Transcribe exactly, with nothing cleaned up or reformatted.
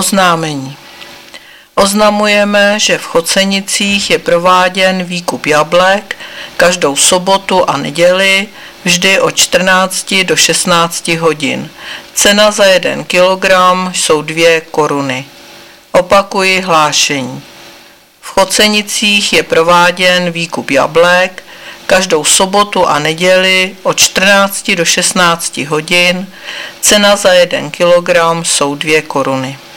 Oznámení. Oznamujeme, že v Chocenicích je prováděn výkup jablek každou sobotu a neděli vždy od čtrnácti do šestnácti hodin. Cena za jeden kilogram jsou dvě koruny. Opakuji hlášení. V Chocenicích je prováděn výkup jablek každou sobotu a neděli od čtrnácti do šestnácti hodin. Cena za jeden kilogram jsou dvě koruny.